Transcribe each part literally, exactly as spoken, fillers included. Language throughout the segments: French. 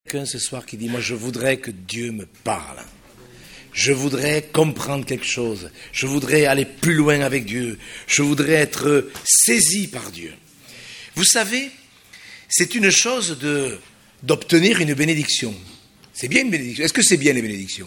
Quelqu'un ce soir qui dit, moi je voudrais que Dieu me parle. Je voudrais comprendre quelque chose. Je voudrais aller plus loin avec Dieu. Je voudrais être saisi par Dieu. Vous savez, c'est une chose de, d'obtenir une bénédiction. C'est bien une bénédiction. Est-ce que c'est bien les bénédictions?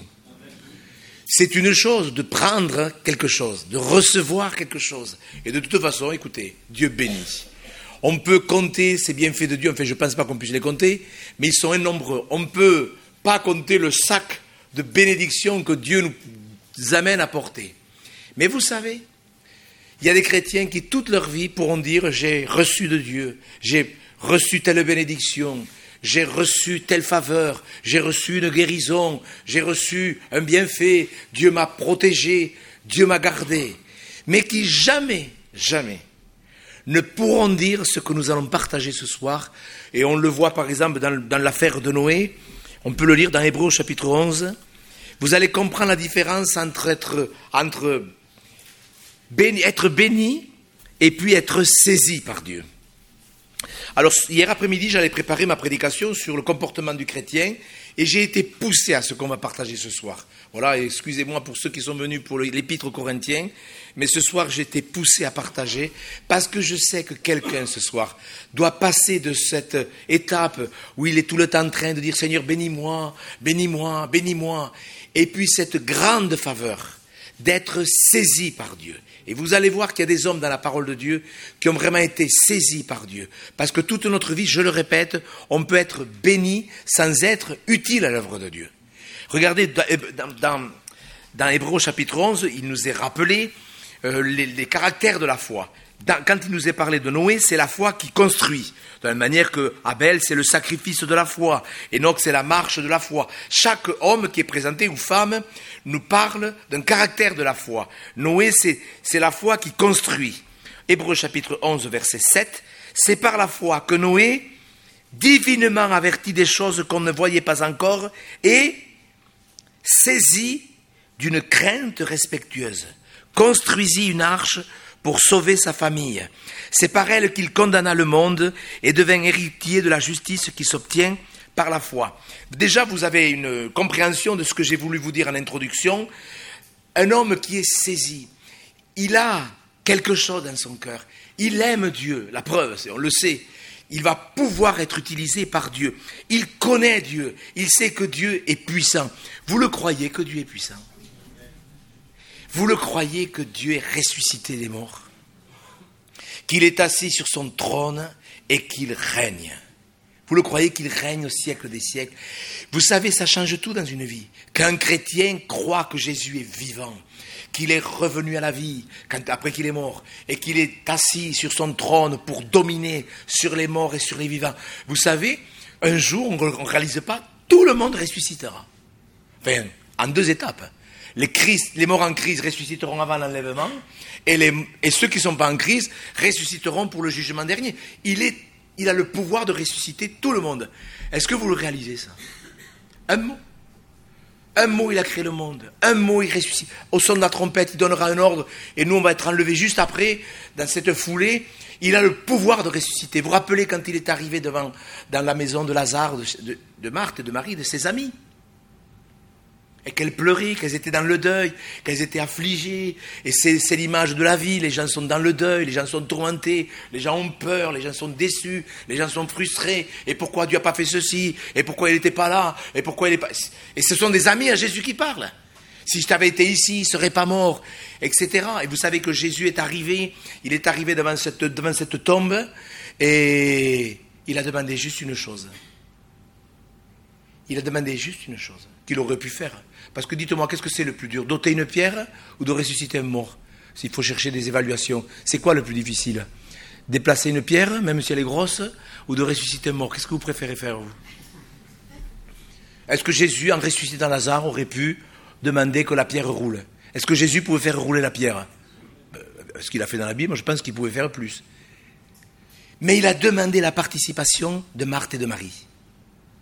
C'est une chose de prendre quelque chose, de recevoir quelque chose. Et de toute façon, écoutez, Dieu bénit. On peut compter ces bienfaits de Dieu, enfin je ne pense pas qu'on puisse les compter, mais ils sont nombreux. On ne peut pas compter le sac de bénédictions que Dieu nous amène à porter. Mais vous savez, il y a des chrétiens qui toute leur vie pourront dire « j'ai reçu de Dieu, j'ai reçu telle bénédiction, j'ai reçu telle faveur, j'ai reçu une guérison, j'ai reçu un bienfait, Dieu m'a protégé, Dieu m'a gardé. » Mais qui jamais, jamais ne pourront dire ce que nous allons partager ce soir. Et on le voit par exemple dans, dans l'affaire de Noé. On peut le lire dans Hébreux chapitre onze. Vous allez comprendre la différence entre être, entre béni, être béni et puis être saisi par Dieu. Alors hier après-midi, j'allais préparer ma prédication sur le comportement du chrétien et j'ai été poussé à ce qu'on va partager ce soir. Voilà, excusez-moi pour ceux qui sont venus pour l'épître aux Corinthiens, mais ce soir j'ai été poussé à partager parce que je sais que quelqu'un ce soir doit passer de cette étape où il est tout le temps en train de dire « Seigneur, bénis-moi, bénis-moi, bénis-moi » et puis cette grande faveur d'être saisi par Dieu. Et vous allez voir qu'il y a des hommes dans la parole de Dieu qui ont vraiment été saisis par Dieu. Parce que toute notre vie, je le répète, on peut être béni sans être utile à l'œuvre de Dieu. Regardez, dans, dans, dans Hébreux chapitre onze, il nous est rappelé euh, les, les caractères de la foi. Dans, quand il nous est parlé de Noé, c'est la foi qui construit. De la même manière que Abel, c'est le sacrifice de la foi. Enoch, c'est la marche de la foi. Chaque homme qui est présenté ou femme nous parle d'un caractère de la foi. Noé, c'est, c'est la foi qui construit. Hébreux chapitre onze, verset sept. C'est par la foi que Noé, divinement averti des choses qu'on ne voyait pas encore, et saisi d'une crainte respectueuse, construisit une arche pour sauver sa famille. C'est par elle qu'il condamna le monde et devint héritier de la justice qui s'obtient par la foi. Déjà, vous avez une compréhension de ce que j'ai voulu vous dire en introduction. Un homme qui est saisi, il a quelque chose dans son cœur. Il aime Dieu. La preuve, on le sait. Il va pouvoir être utilisé par Dieu. Il connaît Dieu. Il sait que Dieu est puissant. Vous le croyez que Dieu est puissant? Vous le croyez que Dieu est ressuscité des morts? Qu'il est assis sur son trône et qu'il règne? Vous le croyez qu'il règne au siècle des siècles? Vous savez, ça change tout dans une vie. Qu'un chrétien croit que Jésus est vivant, qu'il est revenu à la vie quand, après qu'il est mort, et qu'il est assis sur son trône pour dominer sur les morts et sur les vivants. Vous savez, un jour, on ne réalise pas, tout le monde ressuscitera. Enfin, en deux étapes. Les, Christ, les morts en crise ressusciteront avant l'enlèvement, et, les, et ceux qui ne sont pas en crise ressusciteront pour le jugement dernier. Il, est, il a le pouvoir de ressusciter tout le monde. Est-ce que vous le réalisez, ça? Un mot. Un mot, il a créé le monde. Un mot, il ressuscite. Au son de la trompette, il donnera un ordre, et nous, on va être enlevés juste après, dans cette foulée. Il a le pouvoir de ressusciter. Vous vous rappelez quand il est arrivé devant, dans la maison de Lazare, de, de, de Marthe, de Marie, de ses amis, et qu'elles pleuraient, qu'elles étaient dans le deuil, qu'elles étaient affligées. Et c'est, c'est l'image de la vie. Les gens sont dans le deuil, les gens sont tourmentés, les gens ont peur, les gens sont déçus, les gens sont frustrés. Et pourquoi Dieu n'a pas fait ceci? Et pourquoi il n'était pas là? Et pourquoi il est pas... Et ce sont des amis à Jésus qui parlent. Si je t'avais été ici, il ne serait pas mort, et cetera. Et vous savez que Jésus est arrivé, il est arrivé devant cette, devant cette tombe, et il a demandé juste une chose. Il a demandé juste une chose qu'il aurait pu faire. Parce que dites-moi, qu'est-ce que c'est le plus dur? D'ôter une pierre ou de ressusciter un mort? S'il faut chercher des évaluations, c'est quoi le plus difficile? Déplacer une pierre, même si elle est grosse, ou de ressusciter un mort? Qu'est-ce que vous préférez faire, vous? Est-ce que Jésus, en ressuscitant Lazare, aurait pu demander que la pierre roule? Est-ce que Jésus pouvait faire rouler la pierre? Ce qu'il a fait dans la Bible, je pense qu'il pouvait faire plus. Mais il a demandé la participation de Marthe et de Marie.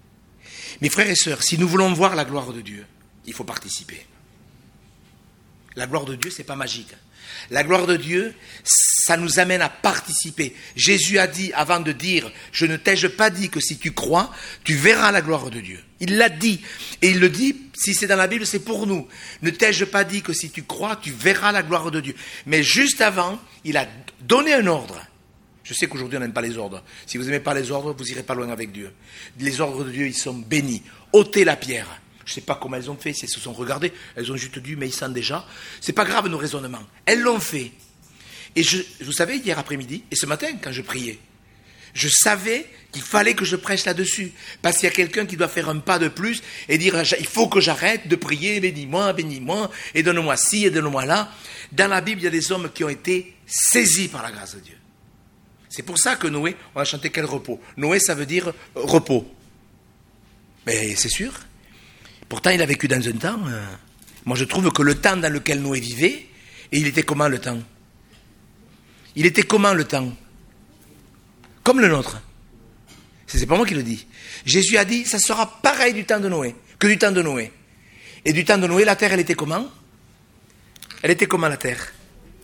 Mes frères et sœurs, si nous voulons voir la gloire de Dieu, il faut participer. La gloire de Dieu, c'est pas magique. La gloire de Dieu, ça nous amène à participer. Jésus a dit, avant de dire, je ne t'ai-je pas dit que si tu crois, tu verras la gloire de Dieu. Il l'a dit. Et il le dit, si c'est dans la Bible, c'est pour nous. Ne t'ai-je pas dit que si tu crois, tu verras la gloire de Dieu. Mais juste avant, il a donné un ordre. Je sais qu'aujourd'hui, on n'aime pas les ordres. Si vous n'aimez pas les ordres, vous n'irez pas loin avec Dieu. Les ordres de Dieu, ils sont bénis. Ôtez la pierre. Je ne sais pas comment elles ont fait, si elles se sont regardées, elles ont juste dit, mais ils sentent déjà. C'est pas grave nos raisonnements. Elles l'ont fait. Et je, vous savez, hier après-midi, et ce matin, quand je priais, je savais qu'il fallait que je prêche là-dessus. Parce qu'il y a quelqu'un qui doit faire un pas de plus et dire, il faut que j'arrête de prier, bénis-moi, bénis-moi, et donne-moi ci, et donne-moi là. Dans la Bible, il y a des hommes qui ont été saisis par la grâce de Dieu. C'est pour ça que Noé, on a chanté quel repos. Noé, ça veut dire repos. Mais c'est sûr. Pourtant, il a vécu dans un temps, euh, moi je trouve que le temps dans lequel Noé vivait, et il était comment le temps? Il était comment le temps? Comme le nôtre. C'est pas moi qui le dis. Jésus a dit, ça sera pareil du temps de Noé, que du temps de Noé. Et du temps de Noé, la terre, elle était comment? Elle était comment la terre?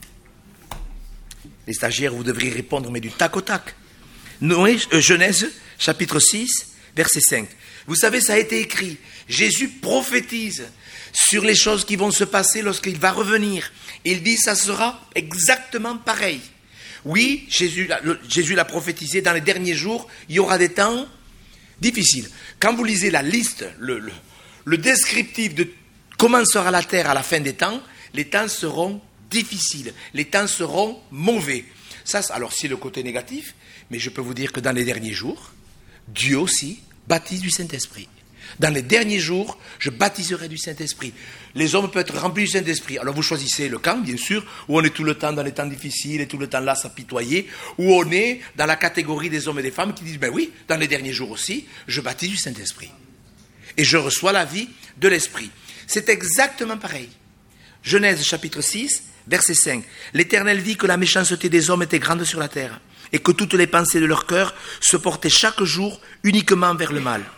Les stagiaires, vous devriez répondre, mais du tac au tac. Noé, euh, Genèse, chapitre six, verset cinq. Vous savez, ça a été écrit. Jésus prophétise sur les choses qui vont se passer lorsqu'il va revenir. Il dit, ça sera exactement pareil. Oui, Jésus, Jésus l'a prophétisé, dans les derniers jours, il y aura des temps difficiles. Quand vous lisez la liste, le, le, le descriptif de comment sera la terre à la fin des temps, les temps seront difficiles, les temps seront mauvais. Ça, alors c'est le côté négatif, mais je peux vous dire que dans les derniers jours, Dieu aussi baptise du Saint-Esprit. Dans les derniers jours, je baptiserai du Saint-Esprit. Les hommes peuvent être remplis du Saint-Esprit. Alors vous choisissez le camp, bien sûr, où on est tout le temps dans les temps difficiles et tout le temps là s'apitoyer, où on est dans la catégorie des hommes et des femmes qui disent, ben oui, dans les derniers jours aussi, je baptise du Saint-Esprit. Et je reçois la vie de l'Esprit. C'est exactement pareil. Genèse chapitre six, verset cinq. L'Éternel vit que la méchanceté des hommes était grande sur la terre, et que toutes les pensées de leur cœur se portaient chaque jour uniquement vers le mal.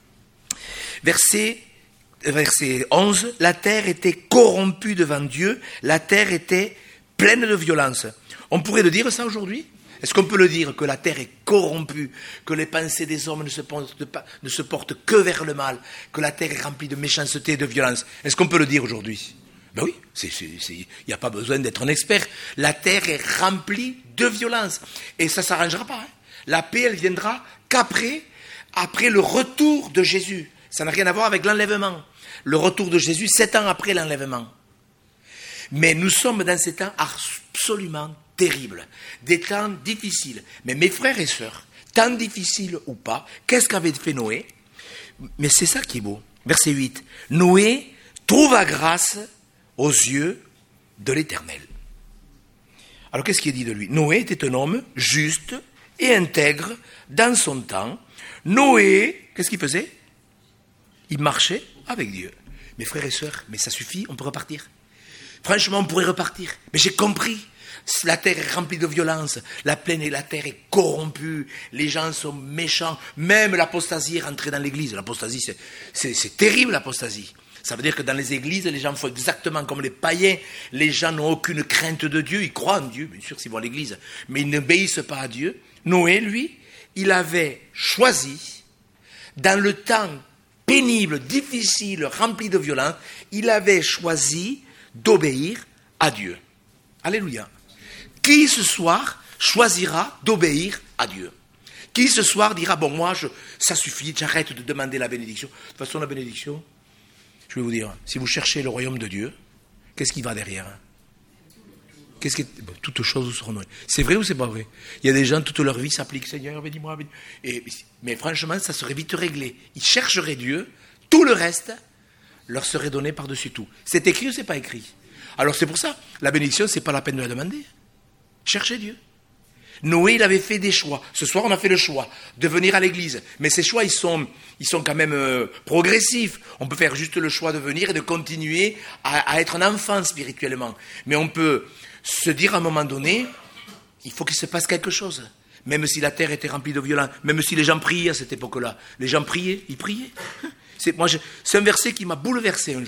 Verset, verset onze, la terre était corrompue devant Dieu, la terre était pleine de violence. On pourrait le dire ça aujourd'hui? Est-ce qu'on peut le dire, que la terre est corrompue, que les pensées des hommes ne se portent, pas, ne se portent que vers le mal, que la terre est remplie de méchanceté et de violence? Est-ce qu'on peut le dire aujourd'hui? Ben oui, il n'y a pas besoin d'être un expert. La terre est remplie de violence. Et ça ne s'arrangera pas. Hein. La paix, elle viendra qu'après, après le retour de Jésus. Ça n'a rien à voir avec l'enlèvement. Le retour de Jésus, sept ans après l'enlèvement. Mais nous sommes dans ces temps absolument terribles. Des temps difficiles. Mais mes frères et sœurs, temps difficiles ou pas, qu'est-ce qu'avait fait Noé? Mais c'est ça qui est beau. Verset huit. Noé trouva grâce aux yeux de l'Éternel. Alors qu'est-ce qui est dit de lui? Noé était un homme juste et intègre dans son temps. Noé, qu'est-ce qu'il faisait? Il marchait avec Dieu. Mes frères et sœurs, mais ça suffit, on peut repartir. Franchement, on pourrait repartir. Mais j'ai compris. La terre est remplie de violence. La plaine et la terre est corrompue. Les gens sont méchants. Même l'apostasie est rentrée dans l'église. L'apostasie, c'est, c'est, c'est terrible, l'apostasie. Ça veut dire que dans les églises, les gens font exactement comme les païens. Les gens n'ont aucune crainte de Dieu. Ils croient en Dieu, bien sûr, s'ils vont à l'église. Mais ils n'obéissent pas à Dieu. Noé, lui, il avait choisi, dans le temps pénible, difficile, rempli de violence, il avait choisi d'obéir à Dieu. Alléluia. Qui ce soir choisira d'obéir à Dieu? Qui ce soir dira, bon, moi, je, ça suffit, j'arrête de demander la bénédiction. De toute façon, la bénédiction, je vais vous dire, si vous cherchez le royaume de Dieu, qu'est-ce qui va derrière? Qu'est-ce qui est... bon, toutes choses seront nouvelles. C'est vrai ou c'est pas vrai? Il y a des gens, toute leur vie s'appliquent, Seigneur, bénis-moi, bénis. Et, mais franchement, ça serait vite réglé. Ils chercheraient Dieu, tout le reste leur serait donné par-dessus tout. C'est écrit ou c'est pas écrit? Alors c'est pour ça, la bénédiction, c'est pas la peine de la demander. Cherchez Dieu. Noé, il avait fait des choix. Ce soir, on a fait le choix de venir à l'église. Mais ces choix, ils sont, ils sont quand même euh, progressifs. On peut faire juste le choix de venir et de continuer à, à être un enfant spirituellement. Mais on peut se dire à un moment donné, il faut qu'il se passe quelque chose. Même si la terre était remplie de violence, même si les gens priaient à cette époque-là. Les gens priaient, ils priaient. C'est, moi, je, c'est un verset qui m'a bouleversé un jour.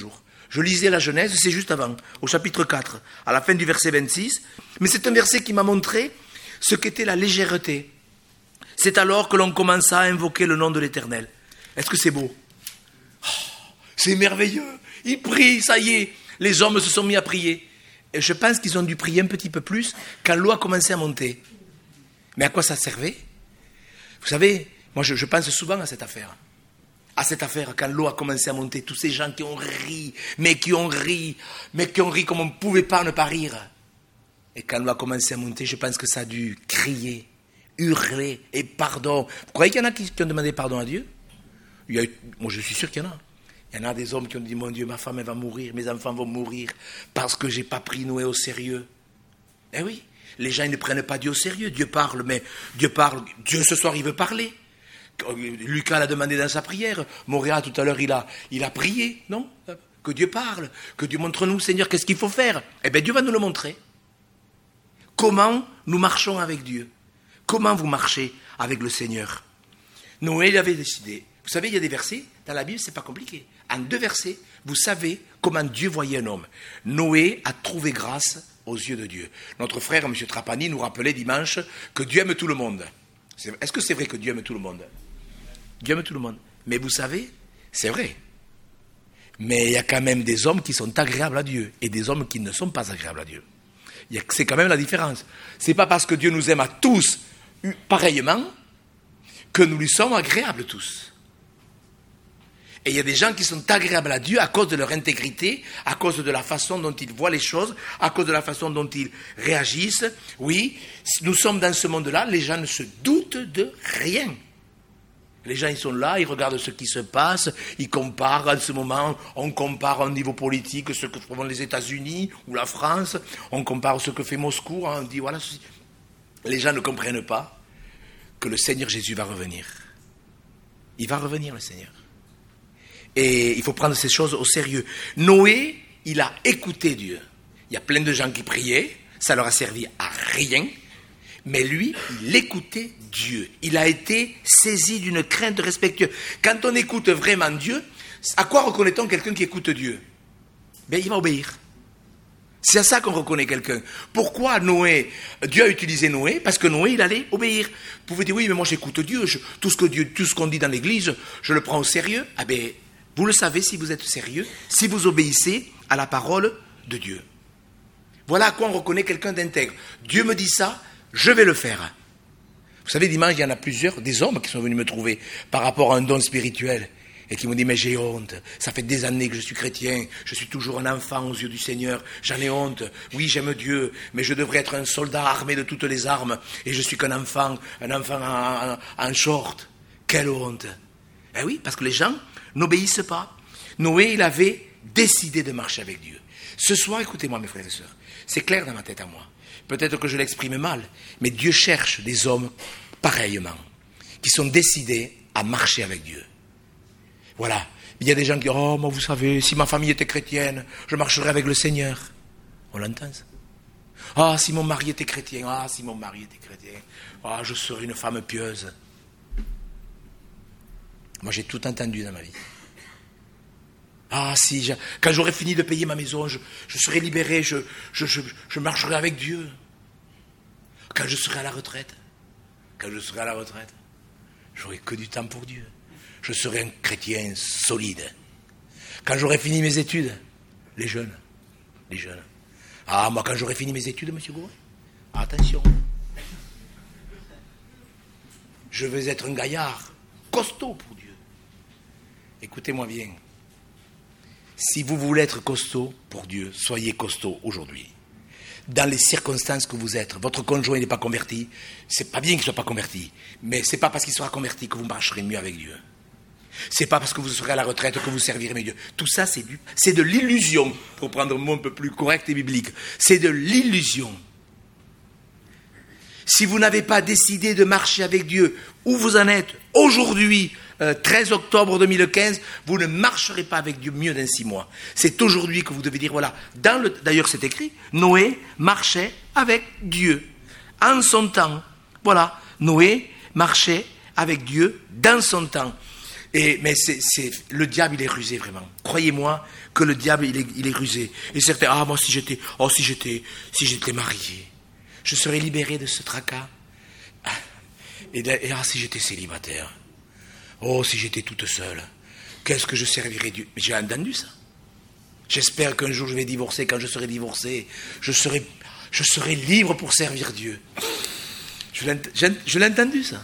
Je lisais la Genèse, c'est juste avant, au chapitre quatre, à la fin du verset vingt-six. Mais c'est un verset qui m'a montré ce qu'était la légèreté. C'est alors que l'on commença à invoquer le nom de l'Éternel. Est-ce que c'est beau? Oh, c'est merveilleux. Ils prient, ça y est. Les hommes se sont mis à prier. Et je pense qu'ils ont dû prier un petit peu plus quand l'eau a commencé à monter. Mais à quoi ça servait? Vous savez, moi je, je pense souvent à cette affaire. À cette affaire, quand l'eau a commencé à monter, tous ces gens qui ont ri, mais qui ont ri, mais qui ont ri comme on ne pouvait pas ne pas rire. Et quand l'eau a commencé à monter, je pense que ça a dû crier, hurler et pardon. Vous croyez qu'il y en a qui, qui ont demandé pardon à Dieu? Il y a eu, moi je suis sûr qu'il y en a. Il y en a des hommes qui ont dit, mon Dieu, ma femme elle va mourir, mes enfants vont mourir, parce que je n'ai pas pris Noé au sérieux. Eh oui, les gens ils ne prennent pas Dieu au sérieux. Dieu parle, mais Dieu parle, Dieu ce soir il veut parler. Lucas l'a demandé dans sa prière. Moréa, tout à l'heure, il a, il a prié, non? Que Dieu parle, que Dieu montre-nous, Seigneur, qu'est-ce qu'il faut faire? Eh bien, Dieu va nous le montrer. Comment nous marchons avec Dieu? Comment vous marchez avec le Seigneur? Noé, il avait décidé. Vous savez, il y a des versets, dans la Bible, c'est pas compliqué. En deux versets, vous savez comment Dieu voyait un homme. Noé a trouvé grâce aux yeux de Dieu. Notre frère, M. Trapani, nous rappelait dimanche que Dieu aime tout le monde. Est-ce que c'est vrai que Dieu aime tout le monde? Dieu aime tout le monde. Mais vous savez, c'est vrai. Mais il y a quand même des hommes qui sont agréables à Dieu et des hommes qui ne sont pas agréables à Dieu. C'est quand même la différence. Ce n'est pas parce que Dieu nous aime à tous pareillement que nous lui sommes agréables tous. Et il y a des gens qui sont agréables à Dieu à cause de leur intégrité, à cause de la façon dont ils voient les choses, à cause de la façon dont ils réagissent. Oui, nous sommes dans ce monde-là, les gens ne se doutent de rien. Les gens, ils sont là, ils regardent ce qui se passe, ils comparent en ce moment, on compare au niveau politique ce que font les États-Unis ou la France, on compare ce que fait Moscou, on dit voilà, ceci. Les gens ne comprennent pas que le Seigneur Jésus va revenir. Il va revenir, le Seigneur. Et il faut prendre ces choses au sérieux. Noé, il a écouté Dieu. Il y a plein de gens qui priaient, ça leur a servi à rien. Mais lui, il écoutait Dieu. Il a été saisi d'une crainte respectueuse. Quand on écoute vraiment Dieu, à quoi reconnaît-on quelqu'un qui écoute Dieu? Bien, il va obéir. C'est à ça qu'on reconnaît quelqu'un. Pourquoi Noé, Dieu a utilisé Noé? Parce que Noé, il allait obéir. Vous pouvez dire, oui, mais moi j'écoute Dieu. Je, tout ce que Dieu, tout ce qu'on dit dans l'église, je le prends au sérieux. Ah ben, vous le savez si vous êtes sérieux, si vous obéissez à la parole de Dieu. Voilà à quoi on reconnaît quelqu'un d'intègre. Dieu me dit ça, je vais le faire. Vous savez, dimanche, il y en a plusieurs, des hommes qui sont venus me trouver par rapport à un don spirituel et qui m'ont dit, mais j'ai honte, ça fait des années que je suis chrétien, je suis toujours un enfant aux yeux du Seigneur, j'en ai honte, oui, j'aime Dieu, mais je devrais être un soldat armé de toutes les armes et je suis qu'un enfant, un enfant en, en, en short. Quelle honte! Eh oui, parce que les gens n'obéissent pas. Noé, il avait décidé de marcher avec Dieu. Ce soir, écoutez-moi, mes frères et sœurs, c'est clair dans ma tête à moi. Peut-être que je l'exprime mal, mais Dieu cherche des hommes pareillement, qui sont décidés à marcher avec Dieu. Voilà. Il y a des gens qui disent, oh, moi, vous savez, si ma famille était chrétienne, je marcherais avec le Seigneur. On l'entend, ça. Ah, si mon mari était chrétien, ah, si mon mari était chrétien, ah, je serais une femme pieuse. Moi, j'ai tout entendu dans ma vie. Ah, si, je, quand j'aurai fini de payer ma maison, je, je serai libéré, je, je, je, je marcherai avec Dieu. Quand je serai à la retraite, quand je serai à la retraite, j'aurai que du temps pour Dieu. Je serai un chrétien solide. Quand j'aurai fini mes études, les jeunes, les jeunes. Ah, moi, quand j'aurai fini mes études, monsieur Gouret, attention. Je vais être un gaillard costaud pour Dieu. Écoutez-moi bien. Si vous voulez être costaud pour Dieu, soyez costaud aujourd'hui. Dans les circonstances que vous êtes, votre conjoint n'est pas converti, c'est pas bien qu'il ne soit pas converti, mais c'est pas parce qu'il sera converti que vous marcherez mieux avec Dieu. C'est pas parce que vous serez à la retraite que vous servirez mieux Dieu. Tout ça, c'est, du, c'est de l'illusion, pour prendre un mot un peu plus correct et biblique. C'est de l'illusion. Si vous n'avez pas décidé de marcher avec Dieu, où vous en êtes aujourd'hui, euh, treize octobre deux mille quinze, vous ne marcherez pas avec Dieu mieux dans six mois. C'est aujourd'hui que vous devez dire, voilà, dans le, d'ailleurs c'est écrit, Noé marchait avec Dieu, en son temps. Voilà, Noé marchait avec Dieu dans son temps. Et, mais c'est, c'est, le diable, il est rusé vraiment. Croyez-moi que le diable, il est, il est rusé. Et certains, ah, moi, si j'étais, oh, si j'étais, si j'étais marié, je serais libéré de ce tracas. Et, et ah, si j'étais célibataire. Oh, si j'étais toute seule. Qu'est-ce que je servirais Dieu? J'ai entendu ça. J'espère qu'un jour je vais divorcer. Quand je serai divorcé, je serai, je serai libre pour servir Dieu. Je l'ai, je l'ai entendu ça.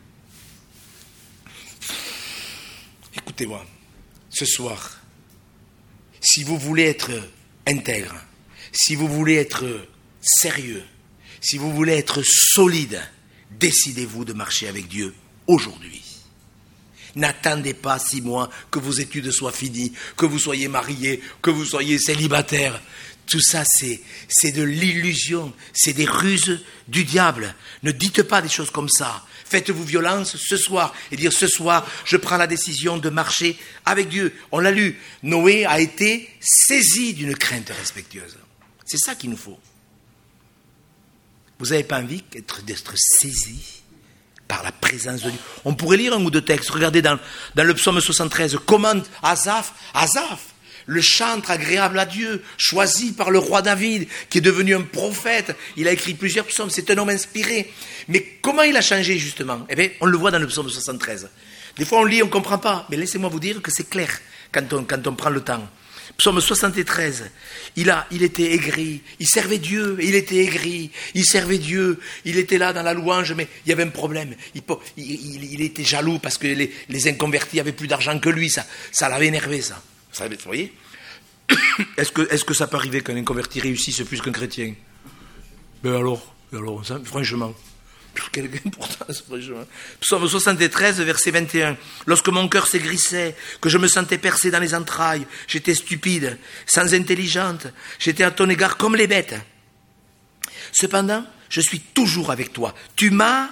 Écoutez-moi, ce soir, si vous voulez être intègre, si vous voulez être sérieux, si vous voulez être solide, décidez-vous de marcher avec Dieu aujourd'hui. N'attendez pas six mois que vos études soient finies, que vous soyez marié, que vous soyez célibataire. Tout ça, c'est, c'est de l'illusion, c'est des ruses du diable. Ne dites pas des choses comme ça. Faites-vous violence ce soir et dire ce soir, je prends la décision de marcher avec Dieu. On l'a lu, Noé a été saisi d'une crainte respectueuse. C'est ça qu'il nous faut. Vous n'avez pas envie d'être, d'être saisi par la présence de Dieu? On pourrait lire un ou deux textes. Regardez dans, dans le psaume soixante-treize, comment Asaph, Asaph, le chantre agréable à Dieu, choisi par le roi David, qui est devenu un prophète. Il a écrit plusieurs psaumes, c'est un homme inspiré. Mais comment il a changé justement? Eh bien, on le voit dans le psaume soixante-treize. Des fois on lit, on ne comprend pas, mais laissez-moi vous dire que c'est clair quand on, quand on prend le temps. Psaume soixante-treize, il, a, il était aigri, il servait Dieu, il était aigri, il servait Dieu, il était là dans la louange, mais il y avait un problème. Il, il, il, il était jaloux parce que les, les inconvertis avaient plus d'argent que lui, ça, ça l'avait énervé ça. Vous voyez? Est-ce que, est-ce que ça peut arriver qu'un inconverti réussisse plus qu'un chrétien? Ben alors, alors ça, franchement, quelle importance, franchement. Psaume soixante-treize, verset vingt et un. Lorsque mon cœur s'aigrissait, que je me sentais percé dans les entrailles, j'étais stupide, sans intelligente, j'étais à ton égard comme les bêtes. Cependant, je suis toujours avec toi. Tu m'as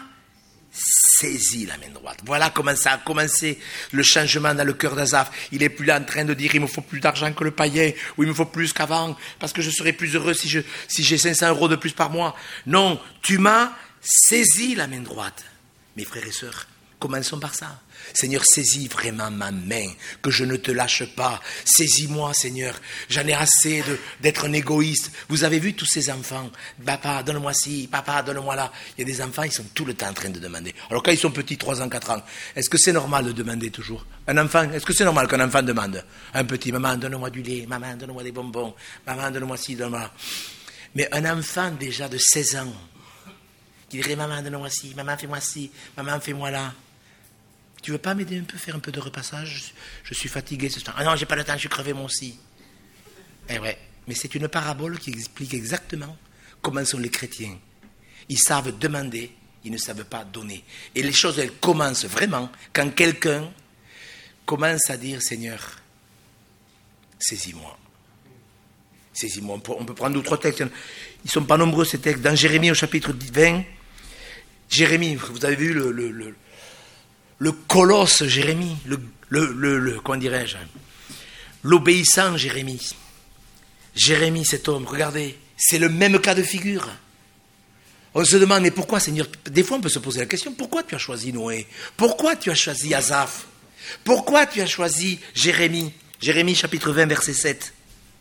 saisi la main droite. Voilà comment ça a commencé le changement dans le cœur d'Asaph. Il n'est plus là en train de dire il me faut plus d'argent que le païen, ou il me faut plus qu'avant, parce que je serai plus heureux si, je, si j'ai cinq cents euros de plus par mois. Non, tu m'as saisi la main droite. Mes frères et sœurs, commençons par ça. Seigneur, saisis vraiment ma main, que je ne te lâche pas. Saisis-moi, Seigneur. J'en ai assez de, d'être un égoïste. Vous avez vu tous ces enfants? Papa, donne-moi ci, papa, donne-moi là. Il y a des enfants, ils sont tout le temps en train de demander. Alors quand ils sont petits, trois ans, quatre ans, est-ce que c'est normal de demander toujours? Un enfant, est-ce que c'est normal qu'un enfant demande? Un petit, maman, donne-moi du lait, maman, donne-moi des bonbons, maman, donne-moi ci, donne-moi là. Mais un enfant déjà de seize ans, qui dirait, maman, donne-moi ci, maman, fais-moi ci, maman, fais-moi là. Tu veux pas m'aider un peu, faire un peu de repassage? Je suis fatigué ce soir. Ah non, j'ai pas le temps, je suis crevé moi aussi. Eh ouais, mais c'est une parabole qui explique exactement comment sont les chrétiens. Ils savent demander, ils ne savent pas donner. Et les choses, elles commencent vraiment quand quelqu'un commence à dire, Seigneur, saisis-moi. Saisis-moi. On peut prendre deux ou trois textes. Ils ne sont pas nombreux ces textes. Dans Jérémie au chapitre vingt, Jérémie, vous avez vu le... le, le Le colosse Jérémie, le, le, le, le, comment dirais-je, l'obéissant Jérémie. Jérémie, cet homme, regardez, c'est le même cas de figure. On se demande, mais pourquoi, Seigneur? Des fois, on peut se poser la question, pourquoi tu as choisi Noé? Pourquoi tu as choisi Asaph? Pourquoi tu as choisi Jérémie? Jérémie, chapitre vingt, verset sept.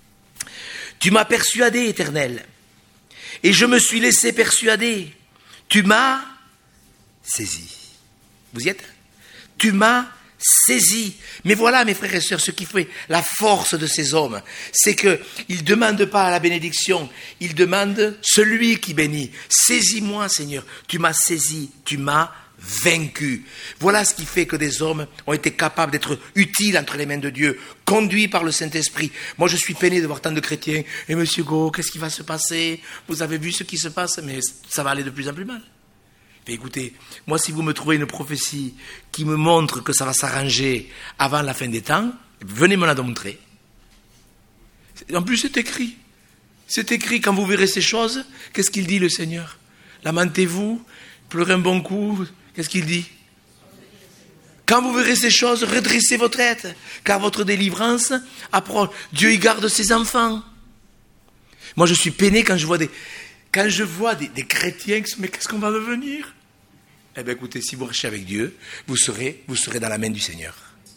Tu m'as persuadé, Éternel, et je me suis laissé persuader. Tu m'as saisi. Vous y êtes? Tu m'as saisi. Mais voilà, mes frères et sœurs, ce qui fait la force de ces hommes, c'est qu'ils ne demandent pas la bénédiction, ils demandent celui qui bénit. Saisis-moi, Seigneur. Tu m'as saisi, tu m'as vaincu. Voilà ce qui fait que des hommes ont été capables d'être utiles entre les mains de Dieu, conduits par le Saint-Esprit. Moi, je suis peiné de voir tant de chrétiens. Et monsieur Go, qu'est-ce qui va se passer? Vous avez vu ce qui se passe? Mais ça va aller de plus en plus mal. Mais écoutez, moi si vous me trouvez une prophétie qui me montre que ça va s'arranger avant la fin des temps, venez me la montrer. En plus c'est écrit. C'est écrit, quand vous verrez ces choses, qu'est-ce qu'il dit le Seigneur? Lamentez-vous, pleurez un bon coup, qu'est-ce qu'il dit? Quand vous verrez ces choses, redressez votre tête, car votre délivrance approche. Dieu y garde ses enfants. Moi je suis peiné quand je vois des... Quand je vois des, des chrétiens qui se disent, mais qu'est-ce qu'on va devenir? Eh bien, écoutez, si vous marchez avec Dieu, vous serez, vous serez dans la main du Seigneur.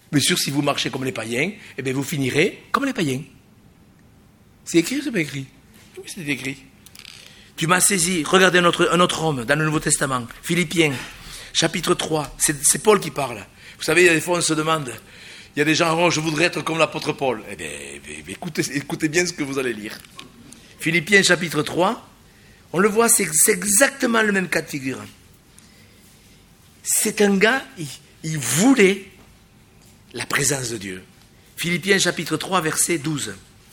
Bien sûr, si vous marchez comme les païens, eh bien vous finirez comme les païens. C'est écrit ou c'est pas écrit? Oui, c'est écrit. Tu m'as saisi. Regardez un autre, un autre homme dans le Nouveau Testament. Philippiens, chapitre trois. C'est, c'est Paul qui parle. Vous savez, il y a des fois, on se demande. Il y a des gens, oh, je voudrais être comme l'apôtre Paul. Eh bien, écoutez, écoutez bien ce que vous allez lire. Philippiens, chapitre trois. On le voit, c'est, c'est exactement le même cas de figure. C'est un gars, il, il voulait la présence de Dieu. Philippiens chapitre trois, verset douze.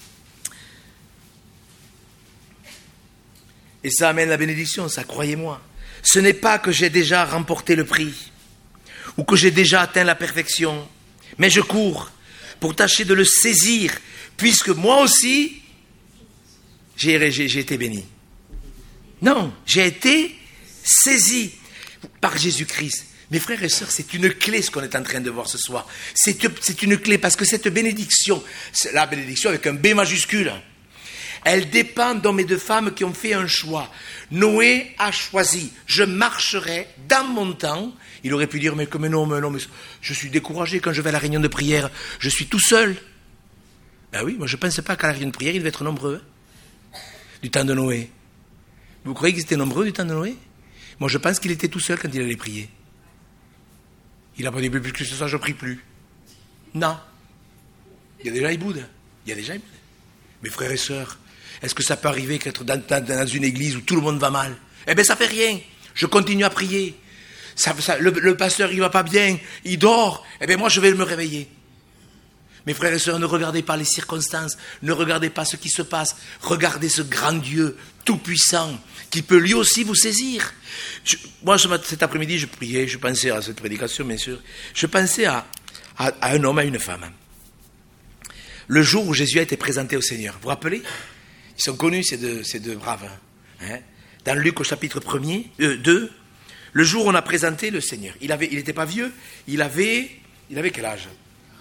Et ça amène la bénédiction, ça, croyez-moi. Ce n'est pas que j'ai déjà remporté le prix, ou que j'ai déjà atteint la perfection, mais je cours pour tâcher de le saisir, puisque moi aussi, j'ai, j'ai, j'ai été béni. Non, j'ai été saisi par Jésus-Christ. Mes frères et sœurs, c'est une clé ce qu'on est en train de voir ce soir. C'est, c'est une clé parce que cette bénédiction, la bénédiction avec un B majuscule, elle dépend d'hommes et de femmes qui ont fait un choix. Noé a choisi, je marcherai dans mon temps. Il aurait pu dire, mais comme non, mais non, mais je suis découragé quand je vais à la réunion de prière, je suis tout seul. Ben oui, moi je ne pensais pas qu'à la réunion de prière, il devait être nombreux. Du temps de Noé. Vous croyez qu'ils étaient nombreux du temps de Noé? Moi je pense qu'il était tout seul quand il allait prier. Il n'a pas dit plus que ça, je ne prie plus. Non. Il y a des gens qui boudent. Il y a des gens qui boudent. Mes frères et sœurs, est-ce que ça peut arriver qu'être dans, dans, dans une église où tout le monde va mal? Eh bien, ça ne fait rien. Je continue à prier. Ça, ça, le, le pasteur, il ne va pas bien. Il dort. Eh bien, moi, je vais me réveiller. Mes frères et sœurs, ne regardez pas les circonstances. Ne regardez pas ce qui se passe. Regardez ce grand Dieu tout-puissant qui peut lui aussi vous saisir. Je, moi, ce, cet après-midi, je priais, je pensais à cette prédication, bien sûr. Je pensais à, à, à un homme, à une femme. Le jour où Jésus a été présenté au Seigneur. Vous vous rappelez? Ils sont connus, ces deux, ces deux braves. Hein? Dans Luc, au chapitre premier, euh, deux, le jour où on a présenté le Seigneur. Il avait, il n'était pas vieux. Il avait, il avait quel âge?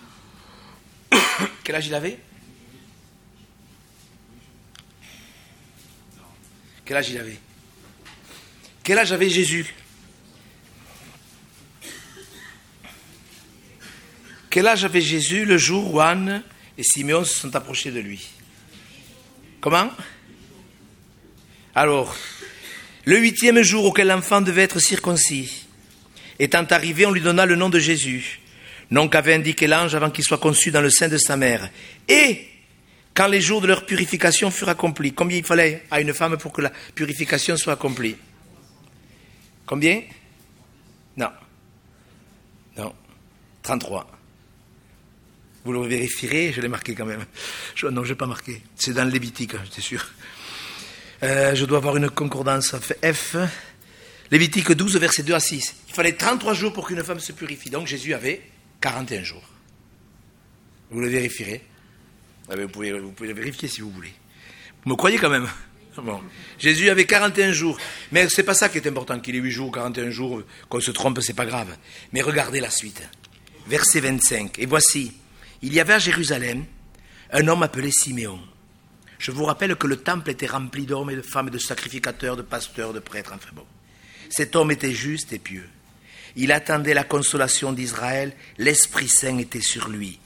Quel âge il avait? Quel âge il avait? Quel âge avait Jésus? Quel âge avait Jésus le jour où Anne et Siméon se sont approchés de lui? Comment? Alors, le huitième jour auquel l'enfant devait être circoncis, étant arrivé, on lui donna le nom de Jésus, nom qu'avait indiqué l'ange avant qu'il soit conçu dans le sein de sa mère. Et quand les jours de leur purification furent accomplis, combien il fallait à une femme pour que la purification soit accomplie? Combien? Non. Non. trente-trois. Vous le vérifierez, je l'ai marqué quand même. Je, non, je n'ai pas marqué. C'est dans le Lévitique, j'étais sûr. Euh, je dois avoir une concordance F. Lévitique douze, versets deux à six. Il fallait trente-trois jours pour qu'une femme se purifie. Donc Jésus avait quarante et un jours. Vous le vérifierez. Ah ben, vous, pouvez, vous pouvez le vérifier si vous voulez. Vous me croyez quand même? Bon. Jésus avait quarante et un jours. Mais ce n'est pas ça qui est important, qu'il ait huit jours, quarante et un jours, qu'on se trompe, ce n'est pas grave. Mais regardez la suite. Verset vingt-cinq. Et voici, il y avait à Jérusalem un homme appelé Siméon. Je vous rappelle que le temple était rempli d'hommes et de femmes, de sacrificateurs, de pasteurs, de prêtres. Enfin bon. Cet homme était juste et pieux. Il attendait la consolation d'Israël. L'Esprit Saint était sur lui.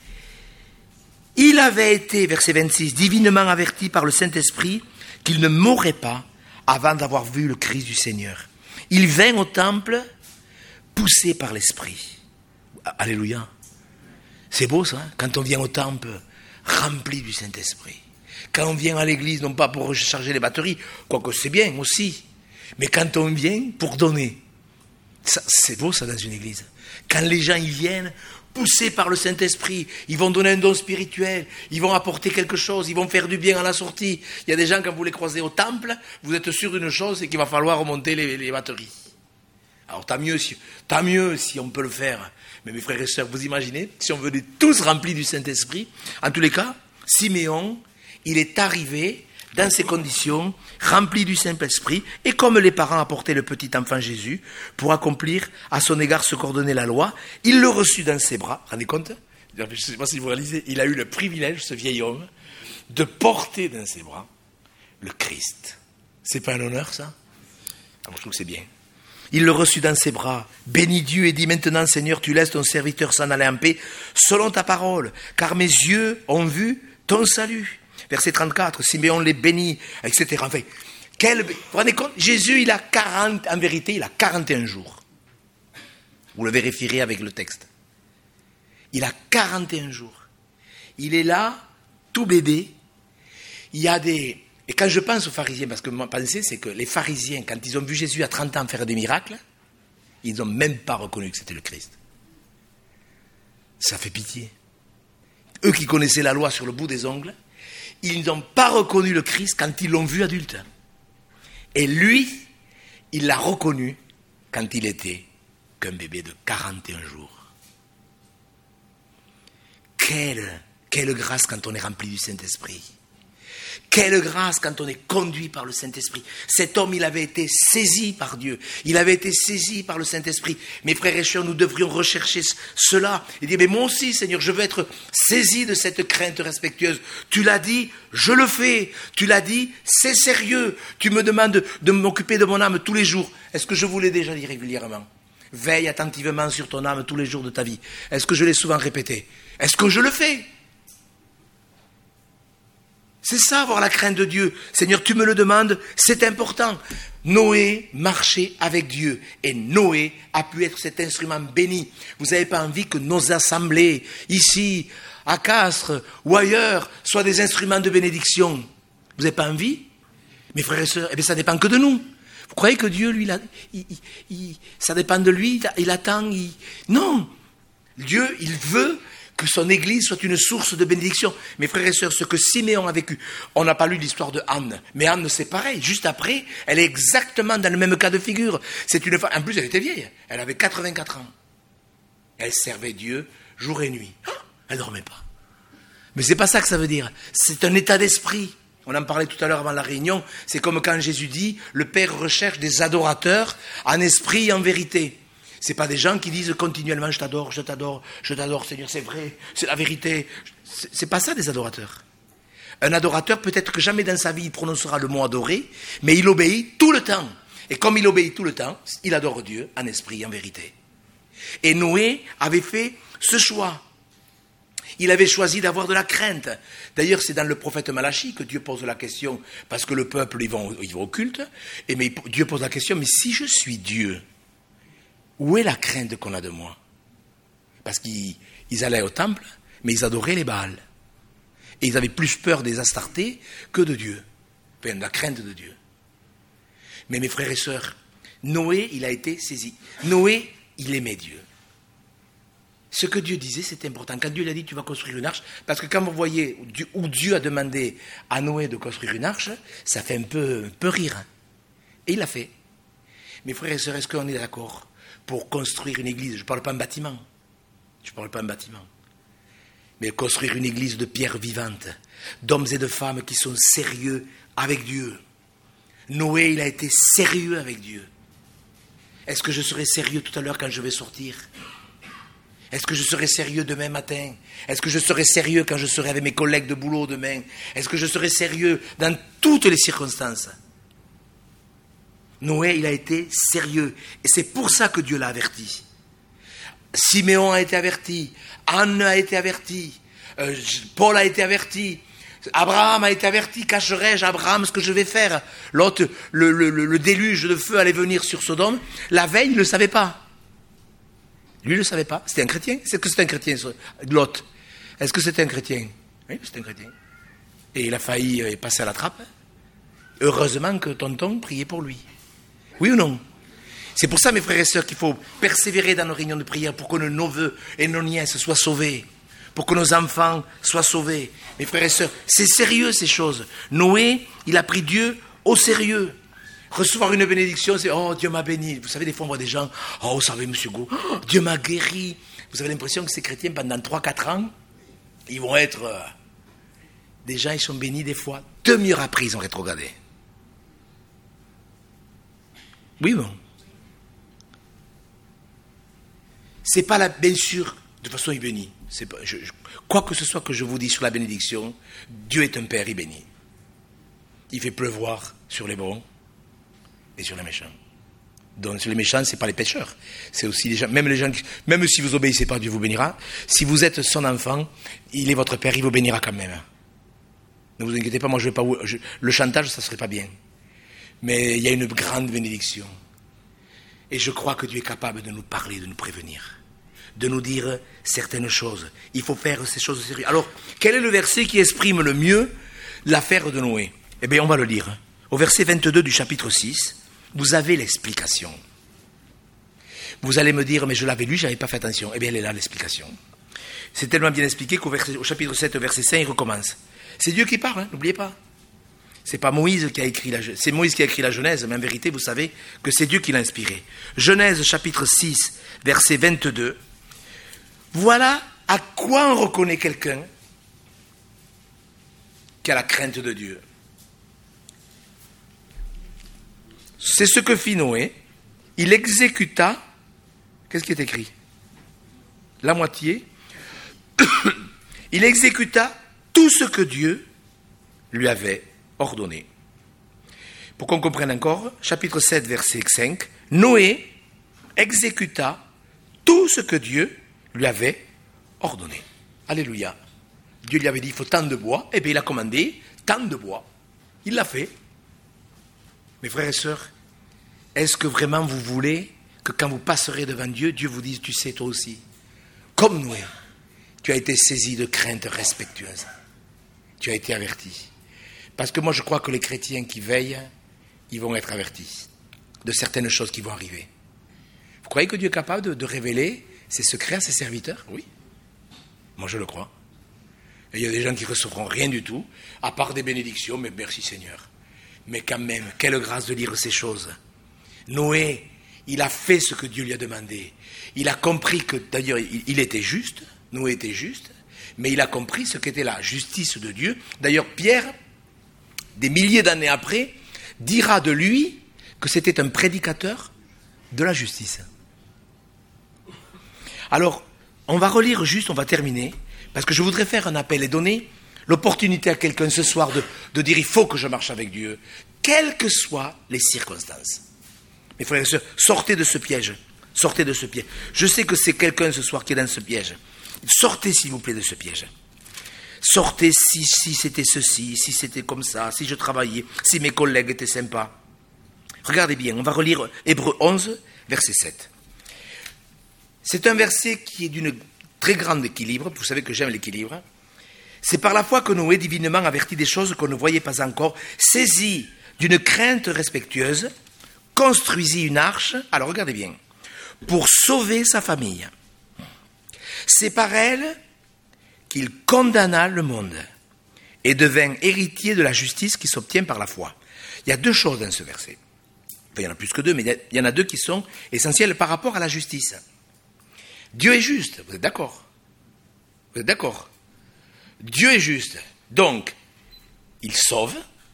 Il avait été, verset vingt-six, divinement averti par le Saint-Esprit qu'il ne mourrait pas avant d'avoir vu le Christ du Seigneur. Il vint au temple poussé par l'Esprit. Alléluia. C'est beau ça, hein, quand on vient au temple rempli du Saint-Esprit. Quand on vient à l'église, non pas pour recharger les batteries, quoique c'est bien aussi, mais quand on vient pour donner. Ça, c'est beau ça dans une église. Quand les gens y viennent, poussés par le Saint-Esprit, ils vont donner un don spirituel, ils vont apporter quelque chose, ils vont faire du bien à la sortie. Il y a des gens, quand vous les croisez au temple, vous êtes sûr d'une chose, c'est qu'il va falloir remonter les, les batteries. Alors tant mieux, si, tant mieux si on peut le faire. Mais mes frères et sœurs, vous imaginez, si on venait tous remplis du Saint-Esprit, en tous les cas, Siméon, il est arrivé dans ces conditions, rempli du Saint-Esprit, et comme les parents apportaient le petit enfant Jésus, pour accomplir à son égard ce qu'ordonnait la loi, il le reçut dans ses bras. Rendez compte? Je ne sais pas si vous réalisez, il a eu le privilège, ce vieil homme, de porter dans ses bras le Christ. C'est pas un honneur, ça? Alors, je trouve que c'est bien. Il le reçut dans ses bras, bénit Dieu et dit, maintenant Seigneur, tu laisses ton serviteur s'en aller en paix, selon ta parole, car mes yeux ont vu ton salut. Verset trente-quatre, Siméon les bénit, et cetera. Enfin, quel, vous vous rendez compte, Jésus, il a quarante, en vérité, il a quarante et un jours. Vous le vérifierez avec le texte. Il a quarante et un jours. Il est là, tout bébé. Il y a des... Et quand je pense aux pharisiens, parce que ma pensée, c'est que les pharisiens, quand ils ont vu Jésus à trente ans faire des miracles, ils n'ont même pas reconnu que c'était le Christ. Ça fait pitié. Eux qui connaissaient la loi sur le bout des ongles, ils n'ont pas reconnu le Christ quand ils l'ont vu adulte. Et lui, il l'a reconnu quand il était qu'un bébé de quarante et un jours. Quelle, quelle grâce quand on est rempli du Saint-Esprit. Quelle grâce quand on est conduit par le Saint-Esprit. Cet homme, il avait été saisi par Dieu. Il avait été saisi par le Saint-Esprit. Mes frères et sœurs, nous devrions rechercher cela. Et dire, mais moi aussi, Seigneur, je veux être saisi de cette crainte respectueuse. Tu l'as dit, je le fais. Tu l'as dit, c'est sérieux. Tu me demandes de m'occuper de mon âme tous les jours. Est-ce que je vous l'ai déjà dit régulièrement? Veille attentivement sur ton âme tous les jours de ta vie. Est-ce que je l'ai souvent répété? Est-ce que je le fais? C'est ça, avoir la crainte de Dieu. Seigneur, tu me le demandes, c'est important. Noé marchait avec Dieu et Noé a pu être cet instrument béni. Vous n'avez pas envie que nos assemblées, ici, à Castres ou ailleurs, soient des instruments de bénédiction? Vous n'avez pas envie? Mes frères et sœurs, eh bien, ça ne dépend que de nous. Vous croyez que Dieu, lui, il, il, il, ça dépend de lui, il attend, il... Non. Dieu, il veut que son église soit une source de bénédiction. Mes frères et sœurs, ce que Siméon a vécu, on n'a pas lu l'histoire de Anne, mais Anne, c'est pareil. Juste après, elle est exactement dans le même cas de figure. C'est une femme, en plus, elle était vieille. Elle avait quatre-vingt-quatre ans. Elle servait Dieu jour et nuit. Oh, elle ne dormait pas. Mais c'est pas ça que ça veut dire. C'est un état d'esprit. On en parlait tout à l'heure avant la réunion. C'est comme quand Jésus dit, le Père recherche des adorateurs en esprit et en vérité. C'est pas des gens qui disent continuellement je t'adore, je t'adore, je t'adore Seigneur, c'est vrai, c'est la vérité. C'est, c'est pas ça des adorateurs. Un adorateur, peut-être que jamais dans sa vie il prononcera le mot adorer, mais il obéit tout le temps. Et comme il obéit tout le temps, il adore Dieu en esprit et en vérité. Et Noé avait fait ce choix. Il avait choisi d'avoir de la crainte. D'ailleurs, c'est dans le prophète Malachie que Dieu pose la question, parce que le peuple, ils vont, ils vont au culte, et mais Dieu pose la question, mais si je suis Dieu, où est la crainte qu'on a de moi? Parce qu'ils ils allaient au temple, mais ils adoraient les Baals. Et ils avaient plus peur des Astartés que de Dieu. Enfin, de la crainte de Dieu. Mais mes frères et sœurs, Noé, il a été saisi. Noé, il aimait Dieu. Ce que Dieu disait, c'était important. Quand Dieu lui a dit, tu vas construire une arche, parce que quand vous voyez où Dieu a demandé à Noé de construire une arche, ça fait un peu, un peu rire. Et il l'a fait. Mes frères et sœurs, est-ce qu'on est d'accord? Pour construire une église, je ne parle pas d'un bâtiment, je ne parle pas d'un bâtiment, mais construire une église de pierres vivantes, d'hommes et de femmes qui sont sérieux avec Dieu. Noé, il a été sérieux avec Dieu. Est-ce que je serai sérieux tout à l'heure quand je vais sortir? Est-ce que je serai sérieux demain matin? Est-ce que je serai sérieux quand je serai avec mes collègues de boulot demain? Est-ce que je serai sérieux dans toutes les circonstances? Noé, il a été sérieux. Et c'est pour ça que Dieu l'a averti. Siméon a été averti. Anne a été averti. Euh, Paul a été averti. Abraham a été averti. Cacherai-je à Abraham ce que je vais faire? L'autre, le, le, le, le déluge de feu allait venir sur Sodome. La veille, il ne le savait pas. Lui, il ne le savait pas. C'était un chrétien. Est-ce que c'était un chrétien, Lot? Est-ce que c'était un chrétien? Oui, c'était un chrétien. Et il a failli passer à la trappe. Heureusement que tonton priait pour lui. Oui ou non? C'est pour ça, mes frères et sœurs, qu'il faut persévérer dans nos réunions de prière pour que nos neveux et nos nièces soient sauvés, pour que nos enfants soient sauvés. Mes frères et sœurs, c'est sérieux ces choses. Noé, il a pris Dieu au sérieux. Recevoir une bénédiction, c'est « Oh, Dieu m'a béni ». Vous savez, des fois, on voit des gens « Oh, vous savez, monsieur Go, oh, Dieu m'a guéri ». Vous avez l'impression que ces chrétiens, pendant trois quatre ans, ils vont être... Euh, des gens, ils sont bénis des fois. Deux murs après, ils ont rétrogradé. Oui, bon. C'est pas la, bien sûr, de toute façon, il bénit. C'est pas, je, je, quoi que ce soit que je vous dise sur la bénédiction, Dieu est un Père, il bénit. Il fait pleuvoir sur les bons et sur les méchants. Donc les méchants, c'est pas les pécheurs. C'est aussi les gens, même les gens qui, même si vous obéissez pas, Dieu vous bénira. Si vous êtes son enfant, il est votre père, il vous bénira quand même. Ne vous inquiétez pas, moi je vais pas, je, le chantage, ça serait pas bien. Mais il y a une grande bénédiction. Et je crois que Dieu est capable de nous parler, de nous prévenir, de nous dire certaines choses. Il faut faire ces choses sérieuses. Alors, quel est le verset qui exprime le mieux l'affaire de Noé? Eh bien, on va le lire. Au verset vingt-deux du chapitre six, vous avez l'explication. Vous allez me dire, mais je l'avais lu, je n'avais pas fait attention. Eh bien, elle est là, l'explication. C'est tellement bien expliqué qu'au verset, au chapitre sept, au verset cinq, il recommence. C'est Dieu qui parle, hein, n'oubliez pas. C'est pas Moïse qui a écrit la, c'est Moïse qui a écrit la Genèse, mais en vérité, vous savez que c'est Dieu qui l'a inspiré. Genèse, chapitre six, verset vingt-deux. Voilà à quoi on reconnaît quelqu'un qui a la crainte de Dieu. C'est ce que fit Noé. Il exécuta, qu'est-ce qui est écrit? La moitié. Il exécuta tout ce que Dieu lui avait ordonné. Pour qu'on comprenne encore, chapitre sept, verset cinq, Noé exécuta tout ce que Dieu lui avait ordonné. Alléluia. Dieu lui avait dit, il faut tant de bois, et bien il a commandé tant de bois. Il l'a fait. Mes frères et sœurs, est-ce que vraiment vous voulez que quand vous passerez devant Dieu, Dieu vous dise, tu sais toi aussi, comme Noé, tu as été saisi de crainte respectueuse. Tu as été averti. Parce que moi je crois que les chrétiens qui veillent, ils vont être avertis de certaines choses qui vont arriver. Vous croyez que Dieu est capable de, de révéler ses secrets à ses serviteurs? Oui. Moi je le crois. Et il y a des gens qui ne recevront rien du tout, à part des bénédictions, mais merci Seigneur. Mais quand même, quelle grâce de lire ces choses. Noé, il a fait ce que Dieu lui a demandé. Il a compris que, d'ailleurs, il, il était juste, Noé était juste, mais il a compris ce qu'était la justice de Dieu. D'ailleurs, Pierre, des milliers d'années après, dira de lui que c'était un prédicateur de la justice. Alors, on va relire juste, on va terminer, parce que je voudrais faire un appel et donner l'opportunité à quelqu'un ce soir de, de dire il faut que je marche avec Dieu, quelles que soient les circonstances. Mes frères et sœurs, sortez de ce piège, sortez de ce piège. Je sais que c'est quelqu'un ce soir qui est dans ce piège. Sortez s'il vous plaît de ce piège. Sortez si, si c'était ceci, si c'était comme ça, si je travaillais, si mes collègues étaient sympas. Regardez bien, on va relire Hébreux onze, verset sept. C'est un verset qui est d'une très grande équilibre, vous savez que j'aime l'équilibre. C'est par la foi que Noé, divinement averti des choses qu'on ne voyait pas encore, saisi d'une crainte respectueuse, construisit une arche, alors regardez bien, pour sauver sa famille. C'est par elle qu'il condamna le monde et devint héritier de la justice qui s'obtient par la foi. Il y a deux choses dans ce verset. Enfin, il y en a plus que deux, mais il y en a deux qui sont essentielles par rapport à la justice. Dieu est juste, vous êtes d'accord? Vous êtes d'accord? Dieu est juste. Donc, il sauve,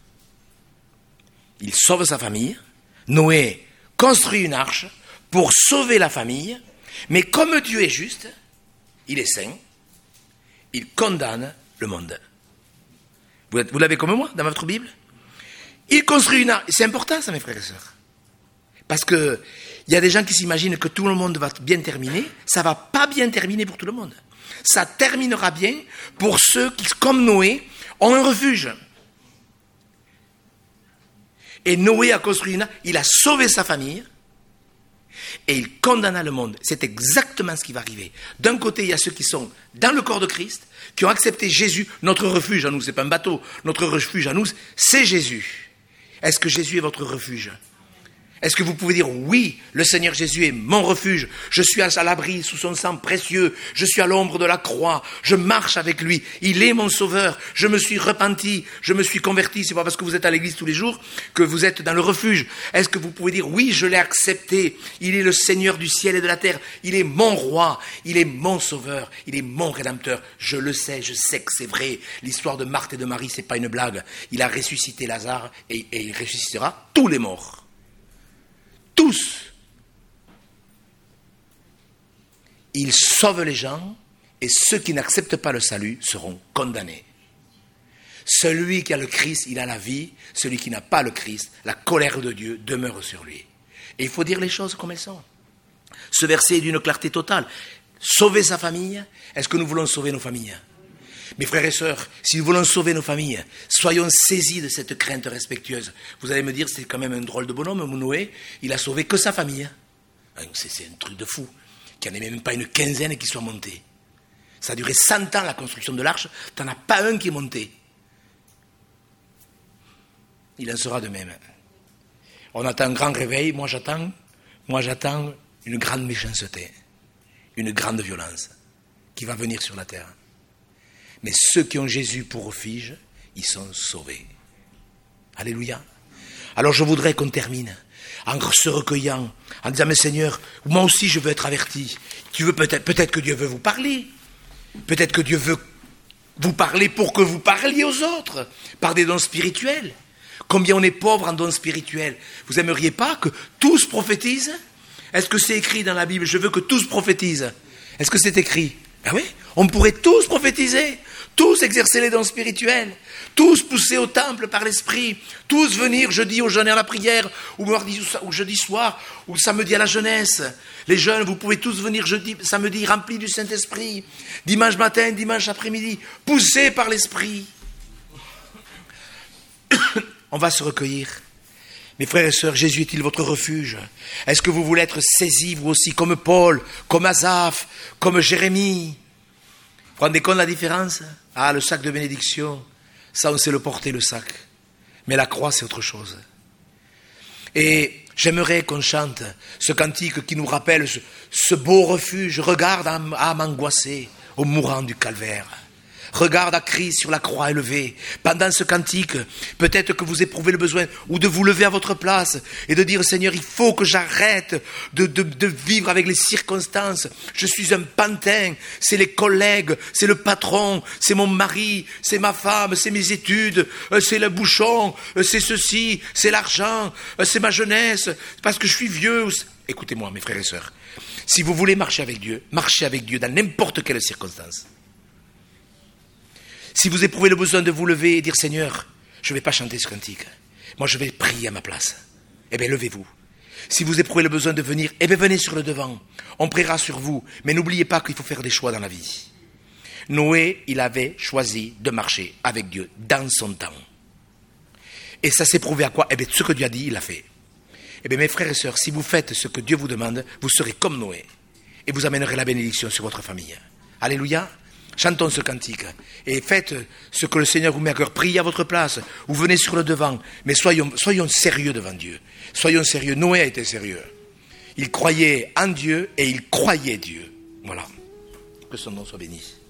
il sauve sa famille. Noé construit une arche pour sauver la famille, mais comme Dieu est juste, il est saint, il condamne le monde. Vous, vous l'avez comme moi dans votre Bible? Il construit une arche. C'est important ça, mes frères et sœurs. Parce que il y a des gens qui s'imaginent que tout le monde va bien terminer. Ça ne va pas bien terminer pour tout le monde. Ça terminera bien pour ceux qui, comme Noé, ont un refuge. Et Noé a construit une arche, il a sauvé sa famille et il condamna le monde. C'est exactement ce qui va arriver. D'un côté, il y a ceux qui sont dans le corps de Christ, qui ont accepté Jésus, notre refuge à nous, ce n'est pas un bateau, notre refuge à nous, c'est Jésus. Est-ce que Jésus est votre refuge ? Est-ce que vous pouvez dire, oui, le Seigneur Jésus est mon refuge, je suis à l'abri sous son sang précieux, je suis à l'ombre de la croix, je marche avec lui, il est mon sauveur, je me suis repenti, je me suis converti, c'est pas parce que vous êtes à l'église tous les jours que vous êtes dans le refuge. Est-ce que vous pouvez dire, oui, je l'ai accepté, il est le Seigneur du ciel et de la terre, il est mon roi, il est mon sauveur, il est mon rédempteur, je le sais, je sais que c'est vrai, l'histoire de Marthe et de Marie, c'est pas une blague, il a ressuscité Lazare et, et il ressuscitera tous les morts. Tous. Il sauve les gens et ceux qui n'acceptent pas le salut seront condamnés. Celui qui a le Christ, il a la vie. Celui qui n'a pas le Christ, la colère de Dieu demeure sur lui. Et il faut dire les choses comme elles sont. Ce verset est d'une clarté totale. Sauver sa famille, est-ce que nous voulons sauver nos familles? Mes frères et sœurs, si nous voulons sauver nos familles, soyons saisis de cette crainte respectueuse. Vous allez me dire, c'est quand même un drôle de bonhomme, Noé, il a sauvé que sa famille. C'est, c'est un truc de fou, qu'il n'y en ait même pas une quinzaine qui soit montée. Ça a duré cent ans la construction de l'arche, tu n'en as pas un qui est monté. Il en sera de même. On attend un grand réveil, moi j'attends, moi j'attends une grande méchanceté, une grande violence qui va venir sur la terre. Mais ceux qui ont Jésus pour refuge, ils sont sauvés. Alléluia. Alors je voudrais qu'on termine en se recueillant, en disant, mais Seigneur, moi aussi je veux être averti. Tu veux peut-être, peut-être que Dieu veut vous parler. Peut-être que Dieu veut vous parler pour que vous parliez aux autres, par des dons spirituels. Combien on est pauvre en dons spirituels. Vous aimeriez pas que tous prophétisent? Est-ce que c'est écrit dans la Bible, je veux que tous prophétisent? Est-ce que c'est écrit? Ben oui, on pourrait tous prophétiser, tous exercer les dons spirituels, tous pousser au temple par l'esprit, tous venir jeudi aux jeunes et à la prière, ou mardi ou jeudi soir, ou samedi à la jeunesse. Les jeunes, vous pouvez tous venir jeudi, samedi remplis du Saint-Esprit, dimanche matin, dimanche après-midi, poussés par l'esprit. On va se recueillir. Mes frères et sœurs, Jésus est-il votre refuge? Est-ce que vous voulez être saisis, vous aussi, comme Paul, comme Asaph, comme Jérémie? Vous rendez compte de la différence? Ah, le sac de bénédiction, ça on sait le porter, le sac. Mais la croix, c'est autre chose. Et j'aimerais qu'on chante ce cantique qui nous rappelle ce, ce beau refuge. Regarde, âme angoissée, au mourant du calvaire. Regarde à Christ sur la croix élevée. Pendant ce cantique, peut-être que vous éprouvez le besoin ou de vous lever à votre place et de dire, Seigneur, il faut que j'arrête de, de, de vivre avec les circonstances. Je suis un pantin, c'est les collègues, c'est le patron, c'est mon mari, c'est ma femme, c'est mes études, c'est le bouchon, c'est ceci, c'est l'argent, c'est ma jeunesse, parce que je suis vieux. Écoutez-moi, mes frères et sœurs, si vous voulez marcher avec Dieu, marchez avec Dieu dans n'importe quelle circonstance. Si vous éprouvez le besoin de vous lever et dire, Seigneur, je ne vais pas chanter ce cantique, moi je vais prier à ma place, eh bien levez-vous. Si vous éprouvez le besoin de venir, eh bien venez sur le devant, on priera sur vous, mais n'oubliez pas qu'il faut faire des choix dans la vie. Noé, il avait choisi de marcher avec Dieu dans son temps. Et ça s'est prouvé à quoi? Eh bien ce que Dieu a dit, il l'a fait. Eh bien mes frères et sœurs, si vous faites ce que Dieu vous demande, vous serez comme Noé, et vous amènerez la bénédiction sur votre famille. Alléluia. Chantons ce cantique et faites ce que le Seigneur vous met à cœur. Priez à votre place ou venez sur le devant. Mais soyons, soyons sérieux devant Dieu. Soyons sérieux. Noé a été sérieux. Il croyait en Dieu et il croyait Dieu. Voilà. Que son nom soit béni.